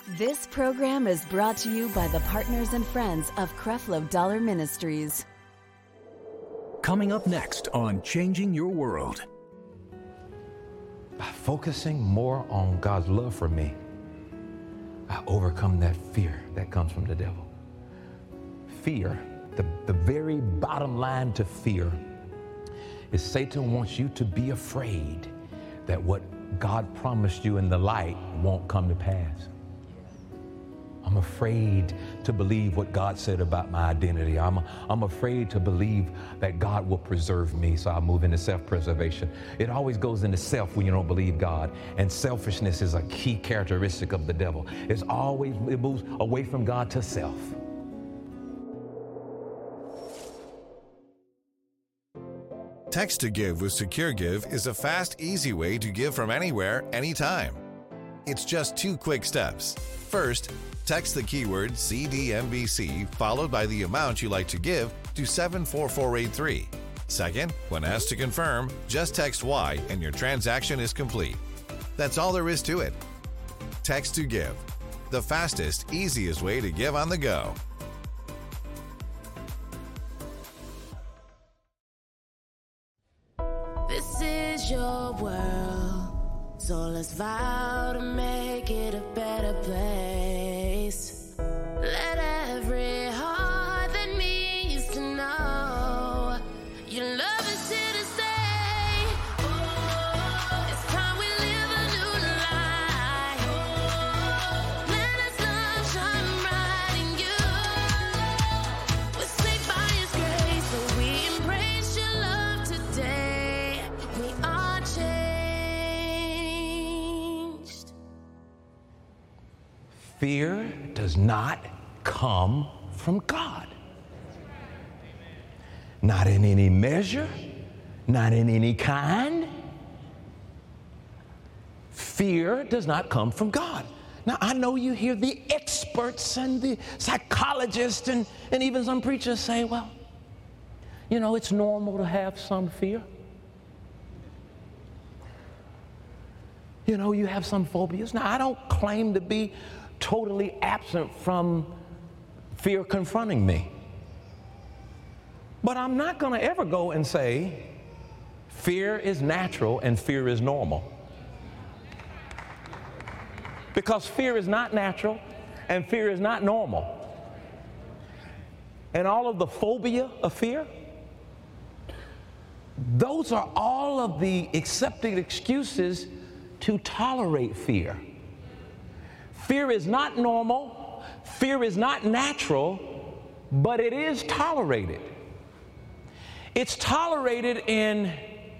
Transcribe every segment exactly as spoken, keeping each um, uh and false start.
This program is brought to you by the partners and friends of Creflo Dollar Ministries. Coming up next on Changing Your World. By focusing more on God's love for me, I overcome that fear that comes from the devil. Fear, the, the very bottom line to fear, is Satan wants you to be afraid that what God promised you in the light won't come to pass. I'm afraid to believe what God said about my identity. I'm, I'm afraid to believe that God will preserve me, so I move into self-preservation. It always goes into self when you don't believe God, and selfishness is a key characteristic of the devil. It's always, it moves away from God to self. Text to Give with SecureGive is a fast, easy way to give from anywhere, anytime. It's just two quick steps. First, text the keyword C D M V C followed by the amount you like to give to seven four four eight three. Second, when asked to confirm, just text Y and your transaction is complete. That's all there is to it. Text to Give, the fastest, easiest way to give on the go. This is your world, so let's vow to make it a better place. Let every heart that needs to know your love is here to stay. Oh, it's time we live a new life. Let us love shine bright in you. We're saved by His grace, so we embrace your love today. We are changed. Fear does not come from God. Not in any measure, not in any kind. Fear does not come from God. Now, I know you hear the experts and the psychologists and, and even some preachers say, well, you know, it's normal to have some fear. You know, you have some phobias. Now, I don't claim to be totally absent from fear confronting me. But I'm not going to ever go and say fear is natural and fear is normal. Because fear is not natural and fear is not normal. And all of the phobia of fear, those are all of the accepted excuses to tolerate fear. Fear is not normal, fear is not natural, but it is tolerated. It's tolerated in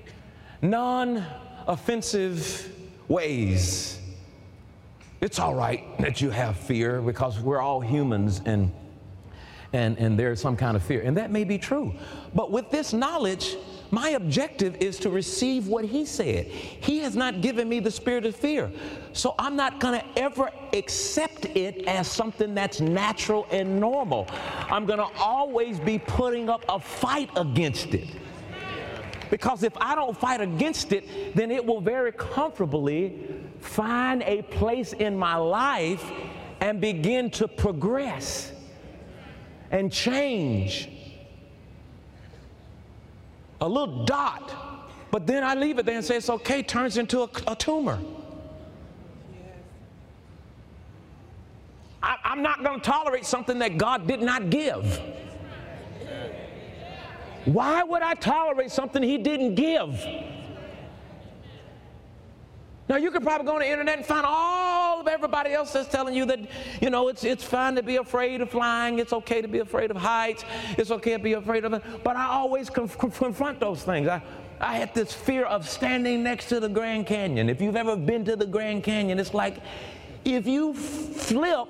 non-offensive ways. It's all right that you have fear because we're all humans and, and, and there's some kind of fear. And that may be true. But with this knowledge, my objective is to receive what He said. He has not given me the spirit of fear. So I'm not going to ever accept it as something that's natural and normal. I'm going to always be putting up a fight against it. Because if I don't fight against it, then it will very comfortably find a place in my life and begin to progress and change. A little dot, but then I leave it there and say it's okay, turns into a, a tumor. I, I'm not going to tolerate something that God did not give. Why would I tolerate something He didn't give? Now, you could probably go on the internet and find all of everybody else that's telling you that, you know, it's it's fine to be afraid of flying. It's okay to be afraid of heights. It's okay to be afraid of it. But I always conf- confront those things. I, I had this fear of standing next to the Grand Canyon. If you've ever been to the Grand Canyon, it's like if you f- flip,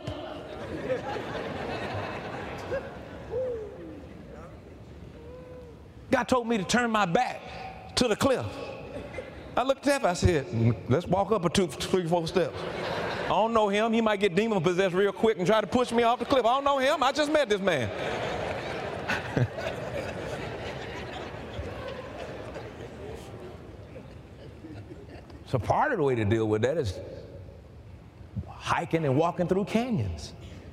God told me to turn my back to the cliff. I looked up, I said, let's walk up a two, three, four steps. I don't know him. He might get demon possessed real quick and try to push me off the cliff. I don't know him. I just met this man. So part of the way to deal with that is hiking and walking through canyons.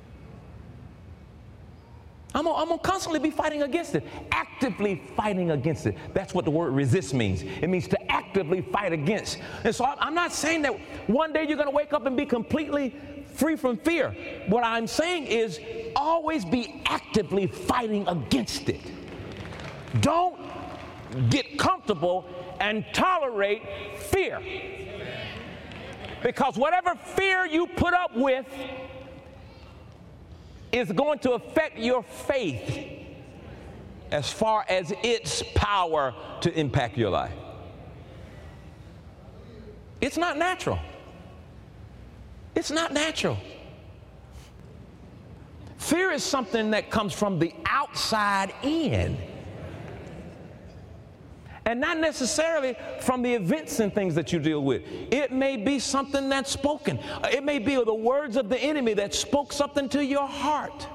I'm gonna, I'm gonna constantly be fighting against it, actively fighting against it. That's what the word resist means. It means to actively fight against. And so I'm not saying that one day you're gonna wake up and be completely free from fear. What I'm saying is always be actively fighting against it. Don't get comfortable and tolerate fear. Because whatever fear you put up with is going to affect your faith as far as its power to impact your life. It's not natural. It's not natural. Fear is something that comes from the outside in, and not necessarily from the events and things that you deal with. It may be something that's spoken. It may be the words of the enemy that spoke something to your heart.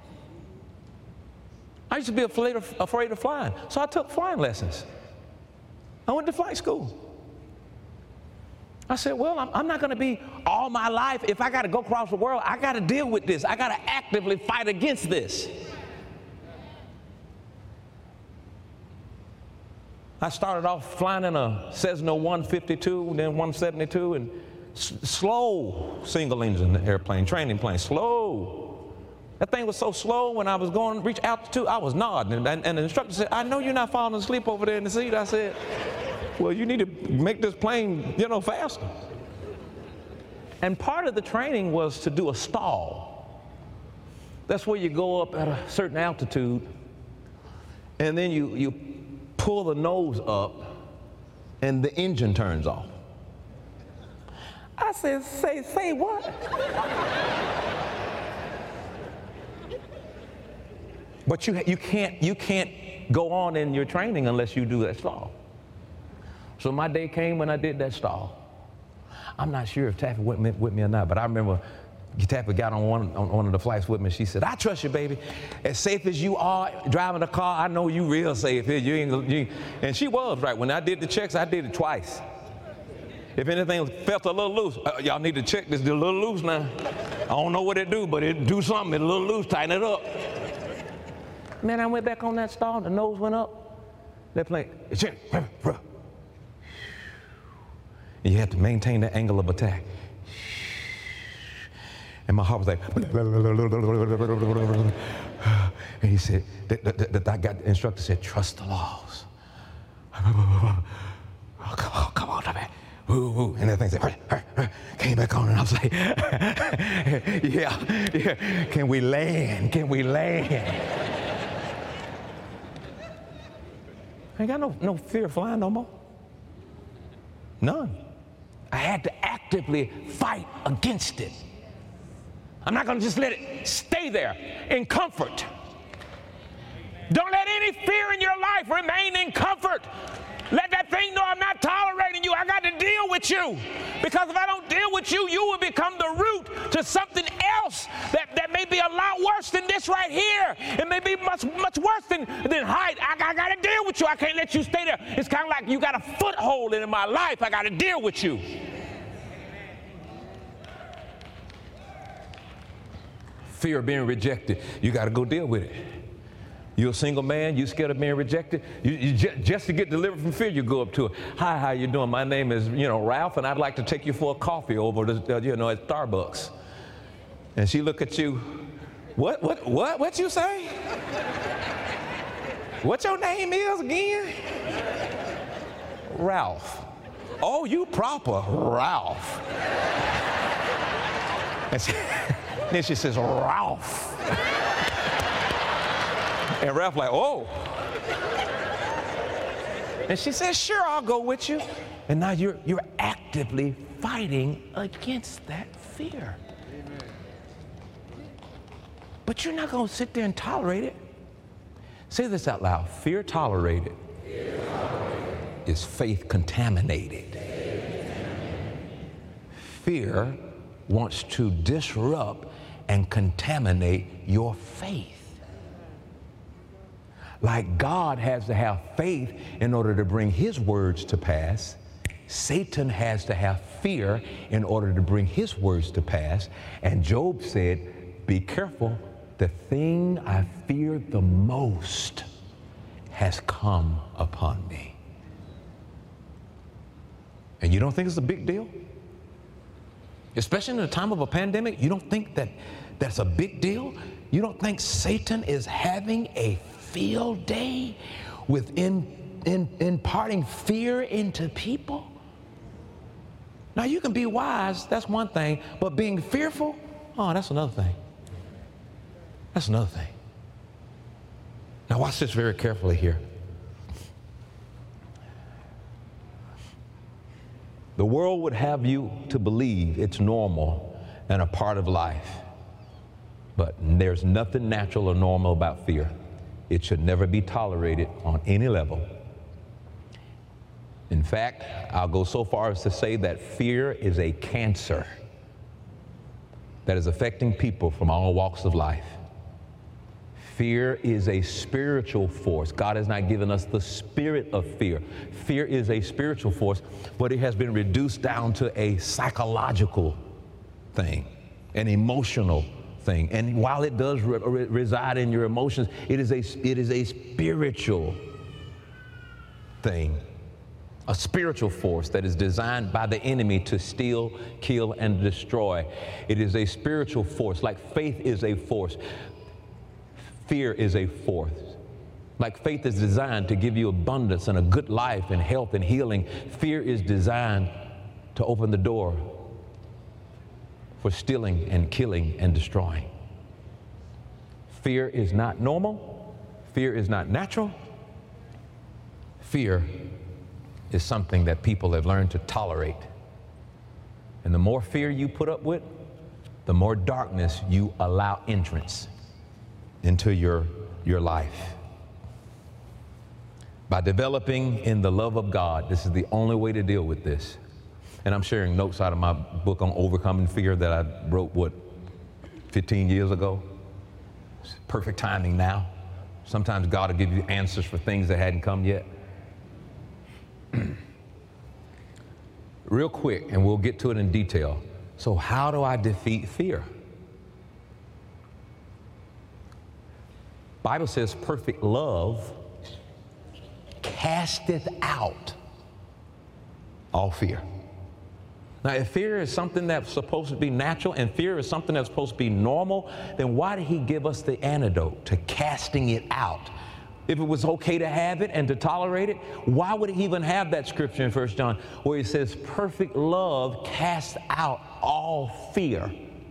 I used to be afraid of, afraid of flying, so I took flying lessons. I went to flight school. I said, well, I'm, I'm not going to be all my life. If I got to go across the world, I got to deal with this. I got to actively fight against this. I started off flying in a Cessna one fifty-two, then one seventy-two, and s- slow single engine airplane, training plane, slow. That thing was so slow when I was going to reach altitude, I was nodding. And, and, and the instructor said, I know you're not falling asleep over there in the seat. I said, well, you need to make this plane, you know, faster. And part of the training was to do a stall. That's where you go up at a certain altitude, and then you, you pull the nose up, and the engine turns off. I said, say, say what? But you, you, can't, you can't go on in your training unless you do that stall. So my day came when I did that stall. I'm not sure if Taffy went with me or not, but I remember Taffy got on one, on one of the flights with me. She said, I trust you, baby. As safe as you are driving a car, I know you real safe here. You ain't, you, and she was right. When I did the checks, I did it twice. If anything felt a little loose, uh, y'all need to check this. It's a little loose now. I don't know what it do, but it do something. It's a little loose. Tighten it up. Man, I went back on that stall. The nose went up. That plane, check. And you had to maintain the angle of attack. And my heart was like, and he said, that, that, that, that got, the instructor said, trust the laws. Oh, come on, come on, man. Ooh, ooh. And that thing said, hurry, hurry, hurry. Came back on, and I was like, yeah, yeah, can we land? Can we land? I ain't got no, no fear of flying no more. None. I had to actively fight against it. I'm not going to just let it stay there in comfort. Don't let any fear in your life remain in comfort. Let that thing know I'm not tolerating you. I got to deal with you. Because if I don't deal with you, you will become the root to something else that, that may be a lot worse than this right here. It may be much, much worse than, than height. I, I got to deal with you. I can't let you stay there. It's kind of like you got a foothold in my life. I got to deal with you. Fear of being rejected. You got to go deal with it. You're a single man, you scared of being rejected. You, you j- just to get delivered from fear, you go up to her. Hi, how you doing? My name is, you know, Ralph, and I'd like to take you for a coffee over, to, uh, you know, at Starbucks. And she look at you. What? What? What? What you say? What your name is again? Ralph. Oh, you proper Ralph. And she, then she says, Ralph. And Ralph like, oh. And she says, sure, I'll go with you. And now you're, you're actively fighting against that fear. Amen. But you're not going to sit there and tolerate it. Say this out loud. Fear tolerated, fear tolerated. Is faith contaminated. Faith contaminated. Fear wants to disrupt and contaminate your faith. Like God has to have faith in order to bring his words to pass Satan has to have fear in order to bring his words to pass. And Job said, be careful, the thing I feared the most has come upon me. And you don't think it's a big deal? Especially in the time of a pandemic, you don't think that that's a big deal? You don't think Satan is having a field day with in, in, imparting fear into people? Now, you can be wise, that's one thing, but being fearful, oh, that's another thing. That's another thing. Now, watch this very carefully here. The world would have you to believe it's normal and a part of life. But there's nothing natural or normal about fear. It should never be tolerated on any level. In fact, I'll go so far as to say that fear is a cancer that is affecting people from all walks of life. Fear is a spiritual force. God has not given us the spirit of fear. Fear is a spiritual force, but it has been reduced down to a psychological thing, an emotional thing. And while it does re- re- reside in your emotions, it is a, it is a spiritual thing, a spiritual force that is designed by the enemy to steal, kill, and destroy. It is a spiritual force, like faith is a force. Fear is a force. Like faith is designed to give you abundance and a good life and health and healing, fear is designed to open the door for stealing and killing and destroying. Fear is not normal. Fear is not natural. Fear is something that people have learned to tolerate. And the more fear you put up with, the more darkness you allow entrance into your, your life. By developing in the love of God, this is the only way to deal with this. And I'm sharing notes out of my book on overcoming fear that I wrote, what, fifteen years ago? It's perfect timing now. Sometimes God will give you answers for things that hadn't come yet. Real quick, and we'll get to it in detail. So how do I defeat fear? Bible says perfect love casteth out all fear. Now, if fear is something that's supposed to be natural and fear is something that's supposed to be normal, then why did he give us the antidote to casting it out? If it was okay to have it and to tolerate it, why would he even have that scripture in First John where he says perfect love casts out all fear?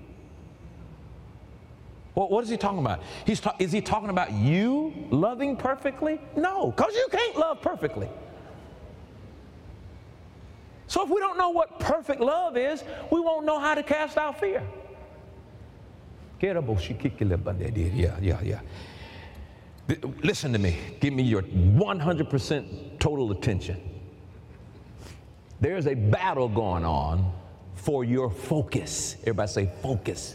Well, what is he talking about? He's ta- is he talking about you loving perfectly? No, because you can't love perfectly. So if we don't know what perfect love is, we won't know how to cast out fear. Yeah, yeah, yeah. Listen to me. Give me your one hundred percent total attention. There's a battle going on for your focus. Everybody say focus.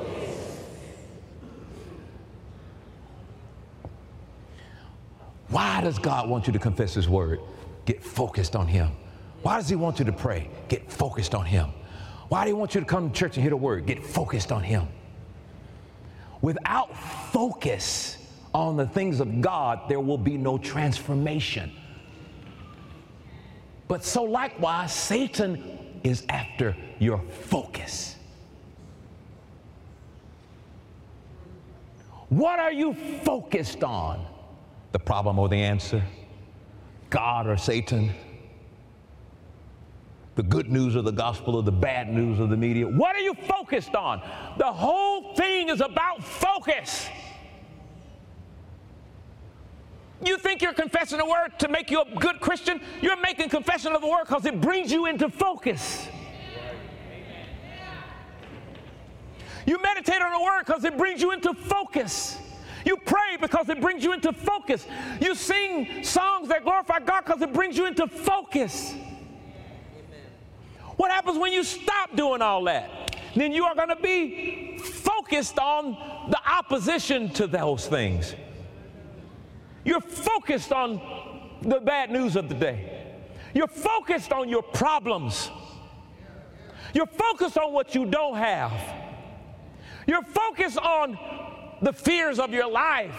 Why does God want you to confess his word? Get focused on him. Why does he want you to pray? Get focused on him. Why do he want you to come to church and hear the word? Get focused on him. Without focus on the things of God, there will be no transformation. But so likewise, Satan is after your focus. What are you focused on? The problem or the answer? God or Satan? The good news of the gospel or the bad news of the media? What are you focused on? The whole thing is about focus. You think you're confessing the word to make you a good Christian? You're making confession of the word because it brings you into focus. You meditate on the word because it brings you into focus. You pray because it brings you into focus. You sing songs that glorify God because it brings you into focus. What happens when you stop doing all that? Then you are going to be focused on the opposition to those things. You're focused on the bad news of the day. You're focused on your problems. You're focused on what you don't have. You're focused on the fears of your life.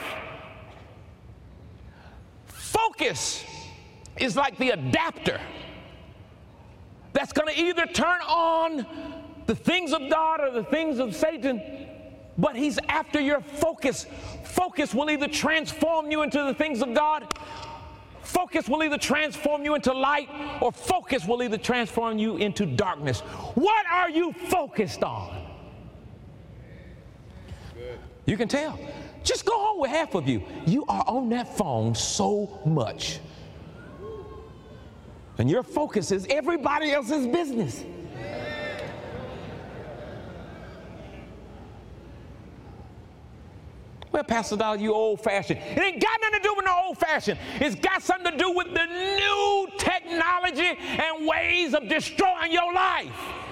Focus is like the adapter that's going to either turn on the things of God or the things of Satan, but he's after your focus. Focus will either transform you into the things of God, focus will either transform you into light, or focus will either transform you into darkness. What are you focused on? You can tell. Just go home with half of you. You are on that phone so much. And your focus is everybody else's business. Well, Pastor Dollar, you old-fashioned. It ain't got nothing to do with no old-fashioned. It's got something to do with the new technology and ways of destroying your life.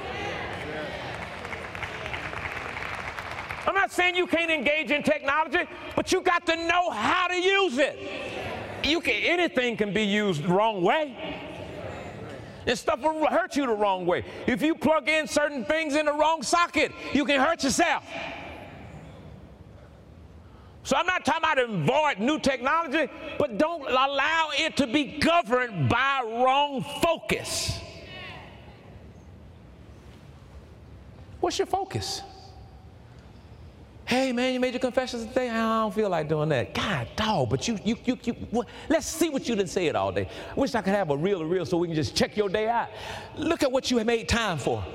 I'm not saying you can't engage in technology, but you got to know how to use it. You can, anything can be used the wrong way. And stuff will hurt you the wrong way. If you plug in certain things in the wrong socket, you can hurt yourself. So I'm not talking about avoid new technology, but don't allow it to be governed by wrong focus. What's your focus? Hey, man, you made your confessions today? I don't feel like doing that. God, dog, but you, you, you, you what? Let's see what you done said all day. I wish I could have a reel to reel so we can just check your day out. Look at what you have made time for.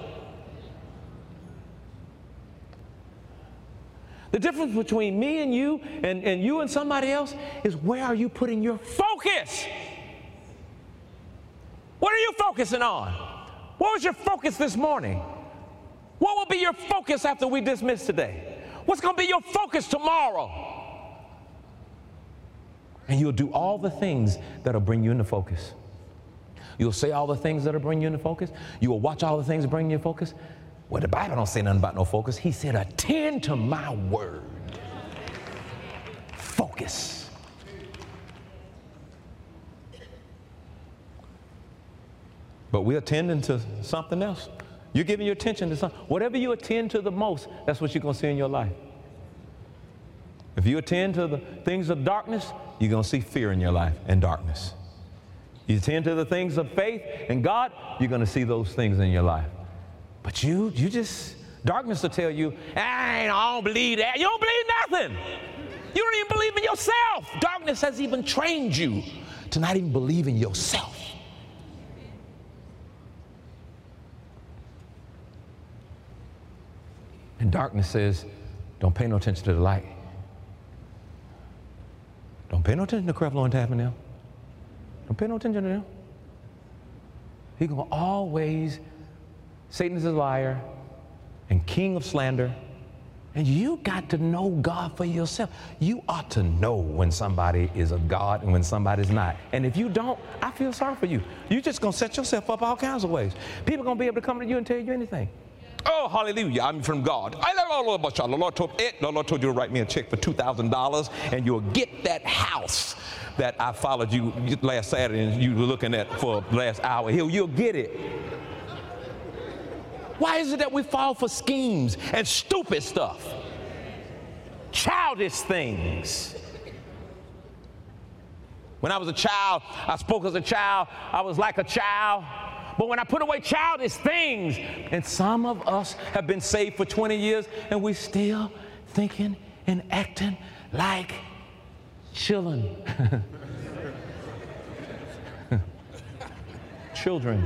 The difference between me and you and, and you and somebody else is where are you putting your focus? What are you focusing on? What was your focus this morning? What will be your focus after we dismiss today? What's going to be your focus tomorrow? And you'll do all the things that'll bring you into focus. You'll say all the things that'll bring you into focus. You will watch all the things that bring you into focus. Well, the Bible don't say nothing about no focus. He said, attend to my word. Focus. But we're attending to something else. You're giving your attention to something. Whatever you attend to the most, that's what you're going to see in your life. If you attend to the things of darkness, you're going to see fear in your life and darkness. You attend to the things of faith and God, you're going to see those things in your life. But you, you just, darkness will tell you, I don't believe that. You don't believe nothing. You don't even believe in yourself. Darkness has even trained you to not even believe in yourself. And darkness says, don't pay no attention to the light. Don't pay no attention to Creflo and Tabernacle. Don't pay no attention to them. He's going to always, Satan is a liar and king of slander. And you got to know God for yourself. You ought to know when somebody is of God and when somebody's not. And if you don't, I feel sorry for you. You're just going to set yourself up all kinds of ways. People are going to be able to come to you and tell you anything. Oh, hallelujah, I'm from God. The Lord told, the Lord told you to write me a check for two thousand dollars and you'll get that house that I followed you last Saturday and you were looking at for the last hour. He'll, you'll get it. Why is it that we fall for schemes and stupid stuff? Childish things. When I was a child, I spoke as a child. I was like a child. But when I put away childish things, and some of us have been saved for twenty years, and we're still thinking and acting like children. Children.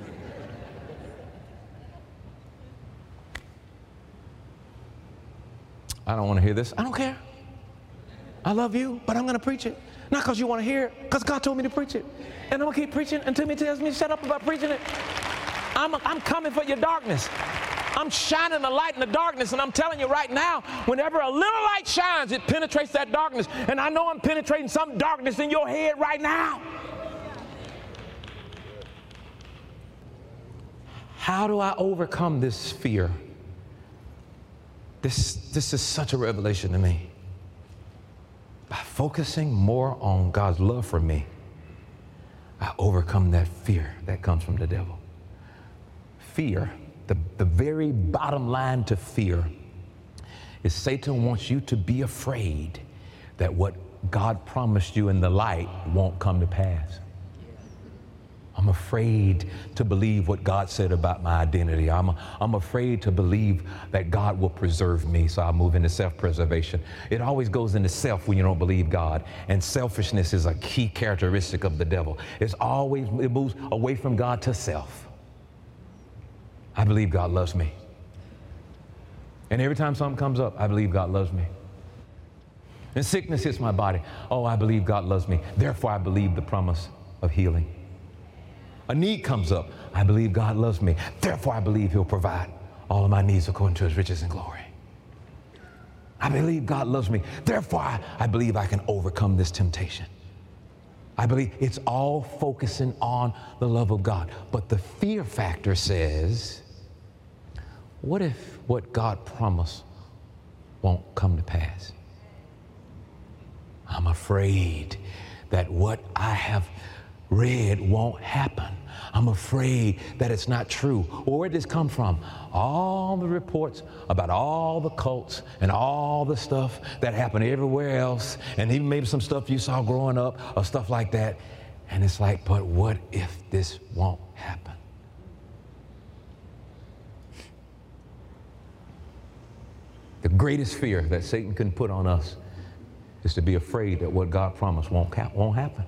I don't want to hear this. I don't care. I love you, but I'm going to preach it. Not because you want to hear it, because God told me to preach it. And I'm going to keep preaching until He tells me to shut up about preaching it. I'm, I'm coming for your darkness. I'm shining a light in the darkness, and I'm telling you right now, whenever a little light shines, it penetrates that darkness. And I know I'm penetrating some darkness in your head right now. How do I overcome this fear? This, this is such a revelation to me. By focusing more on God's love for me, I overcome that fear that comes from the devil. Fear, the, the very bottom line to fear is Satan wants you to be afraid that what God promised you in the light won't come to pass. I'm afraid to believe what God said about my identity. I'm, I'm afraid to believe that God will preserve me, so I move into self-preservation. It always goes into self when you don't believe God, and selfishness is a key characteristic of the devil. It's always, it moves away from God to self. I believe God loves me. And every time something comes up, I believe God loves me. And sickness hits my body. Oh, I believe God loves me. Therefore, I believe the promise of healing. A need comes up. I believe God loves me. Therefore, I believe he'll provide all of my needs according to his riches and glory. I believe God loves me. Therefore, I, I believe I can overcome this temptation. I believe it's all focusing on the love of God. But the fear factor says, what if what God promised won't come to pass? I'm afraid that what I have read won't happen. I'm afraid that it's not true. Well, where did this come from? All the reports about all the cults and all the stuff that happened everywhere else, and even maybe some stuff you saw growing up or stuff like that. And it's like, but what if this won't happen? The greatest fear that Satan can put on us is to be afraid that what God promised won't, won't happen.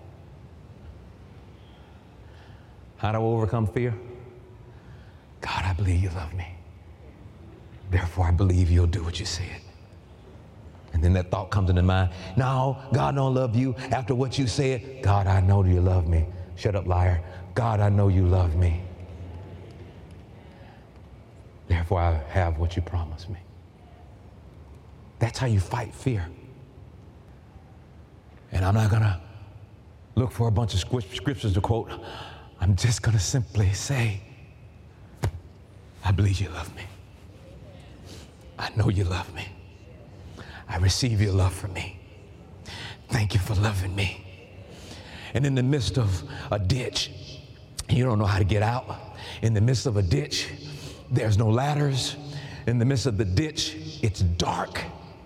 How do I overcome fear? God, I believe you love me. Therefore, I believe you'll do what you said. And then that thought comes into mind. No, God don't love you after what you said. God, I know you love me. Shut up, liar. God, I know you love me. Therefore, I have what you promised me. That's how you fight fear. And I'm not going to look for a bunch of scriptures to quote. I'm just going to simply say, I believe you love me. I know you love me. I receive your love for me. Thank you for loving me. And in the midst of a ditch, you don't know how to get out. In the midst of a ditch, there's no ladders. In the midst of the ditch, it's dark.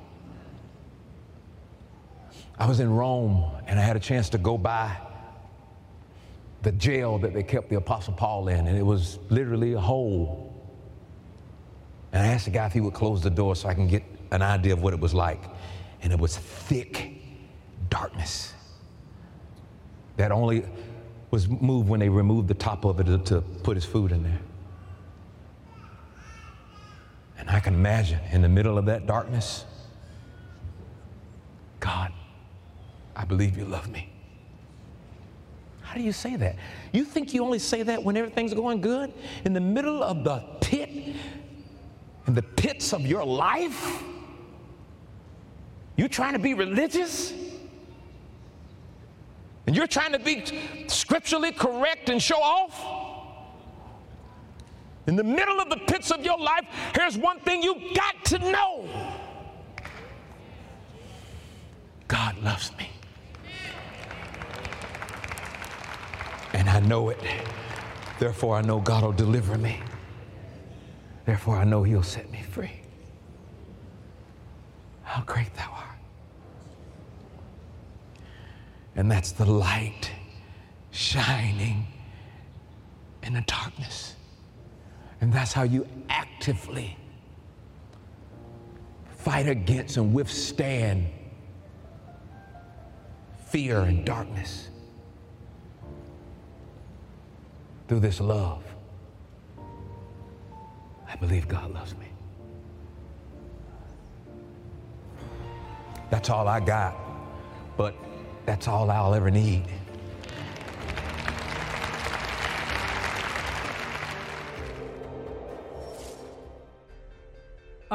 I was in Rome, and I had a chance to go by the jail that they kept the Apostle Paul in, and it was literally a hole. And I asked the guy if he would close the door so I can get an idea of what it was like. And it was thick darkness that only was moved when they removed the top of it to, to put his food in there. And I can imagine in the middle of that darkness, God, I believe you love me. How do you say that? You think you only say that when everything's going good? In the middle of the pit, in the pits of your life? You trying to be religious? And you're trying to be scripturally correct and show off? In the middle of the pits of your life, here's one thing you got to know. God loves me. And I know it. Therefore, I know God will deliver me. Therefore, I know he'll set me free. How great thou art. And that's the light shining in the darkness. And that's how you actively fight against and withstand fear and darkness. Through this love. I believe God loves me. That's all I got, but that's all I'll ever need.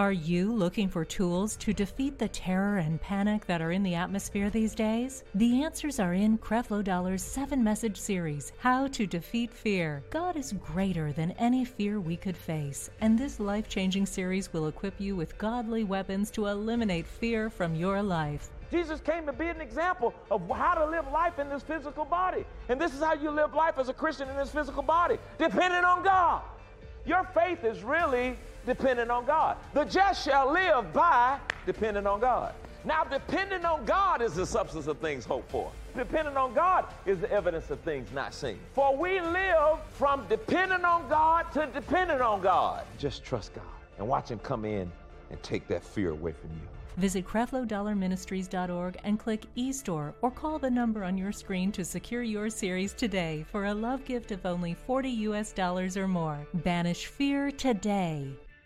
Are you looking for tools to defeat the terror and panic that are in the atmosphere these days? The answers are in Creflo Dollar's seven-message series, How to Defeat Fear. God is greater than any fear we could face, and this life-changing series will equip you with godly weapons to eliminate fear from your life. Jesus came to be an example of how to live life in this physical body. And this is how you live life as a Christian in this physical body, dependent on God. Your faith is really dependent on God. The just shall live by depending on God. Now, depending on God is the substance of things hoped for. Depending on God is the evidence of things not seen. For we live from depending on God to dependent on God. Just trust God and watch Him come in and take that fear away from you. Visit Creflo Dollar Ministries dot org and click eStore or call the number on your screen to secure your series today for a love gift of only forty U S dollars or more. Banish fear today.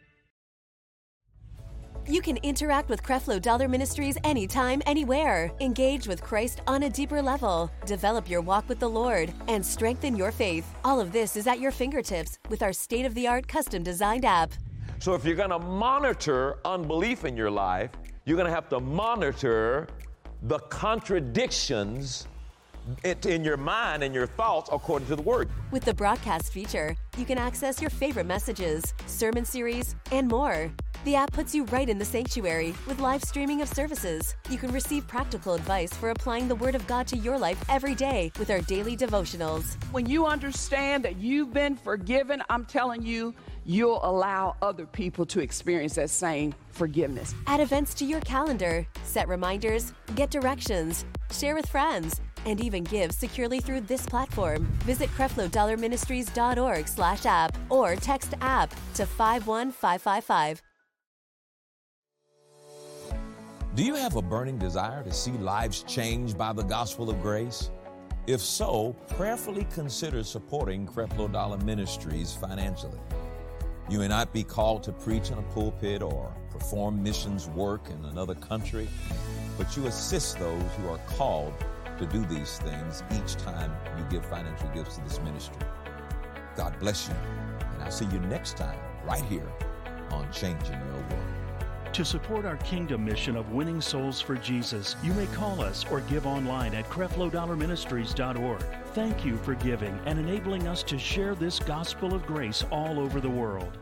You can interact with Creflo Dollar Ministries anytime, anywhere. Engage with Christ on a deeper level. Develop your walk with the Lord and strengthen your faith. All of this is at your fingertips with our state-of-the-art custom-designed app. So if you're going to monitor unbelief in your life, you're going to have to monitor the contradictions in your mind and your thoughts according to the Word. With the broadcast feature, you can access your favorite messages, sermon series, and more. The app puts you right in the sanctuary with live streaming of services. You can receive practical advice for applying the Word of God to your life every day with our daily devotionals. When you understand that you've been forgiven, I'm telling you, you'll allow other people to experience that same forgiveness. Add events to your calendar, set reminders, get directions, share with friends, and even give securely through this platform. Visit Creflo Dollar Ministries dot org slash app or text app to five one five five five. Do you have a burning desire to see lives changed by the gospel of grace? If so, prayerfully consider supporting Creflo Dollar Ministries financially. You may not be called to preach in a pulpit or perform missions work in another country, but you assist those who are called to do these things each time you give financial gifts to this ministry. God bless you, and I'll see you next time right here on Changing Your World. To support our kingdom mission of winning souls for Jesus, you may call us or give online at Creflo Dollar Ministries dot org. Thank you for giving and enabling us to share this gospel of grace all over the world.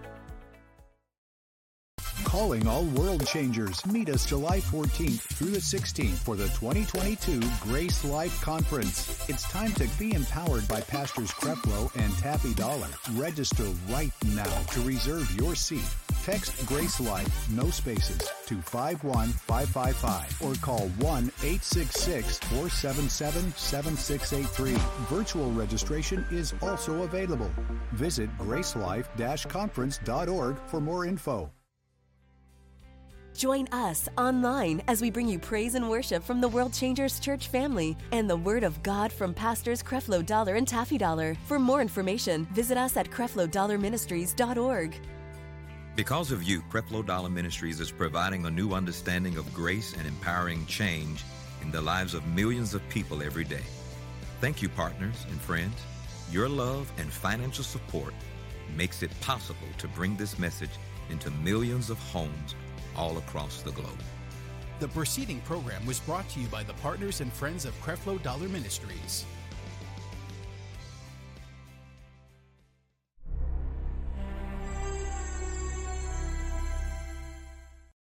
Calling all world changers. Meet us July fourteenth through the sixteenth for the twenty twenty-two Grace Life Conference. It's time to be empowered by Pastors Creflo and Taffy Dollar. Register right now to reserve your seat. Text Grace Life, no spaces, to five one five five five or call one eight six six, four seven seven, seven six eight three. Virtual registration is also available. Visit gracelife dash conference dot org for more info. Join us online as we bring you praise and worship from the World Changers Church family and the Word of God from Pastors Creflo Dollar and Taffy Dollar. For more information, visit us at Creflo Dollar Ministries dot org. Because of you, Creflo Dollar Ministries is providing a new understanding of grace and empowering change in the lives of millions of people every day. Thank you, partners and friends. Your love and financial support makes it possible to bring this message into millions of homes all across the globe. The preceding program was brought to you by the partners and friends of Creflo Dollar Ministries.